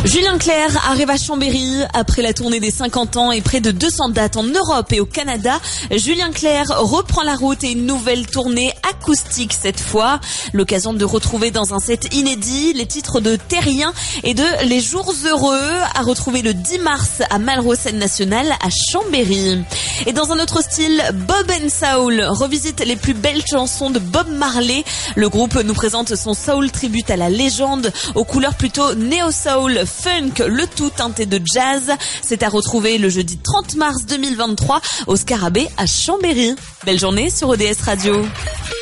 Julien Clerc arrive à Chambéry après la tournée des 50 ans et près de 200 dates en Europe et au Canada. Julien Clerc reprend la route et une nouvelle tournée acoustique cette fois. L'occasion de retrouver dans un set inédit les titres de Terrien et de Les Jours Heureux à retrouver le 10 mars à Malraux Scène Nationale à Chambéry. Et dans un autre style, Bob & Soul revisite les plus belles chansons de Bob Marley. Le groupe nous présente son soul tribute à la légende aux couleurs plutôt néo-soul, funk, le tout teinté de jazz. C'est à retrouver le jeudi 30 mars 2023 au Scarabée à Chambéry. Belle journée sur ODS Radio.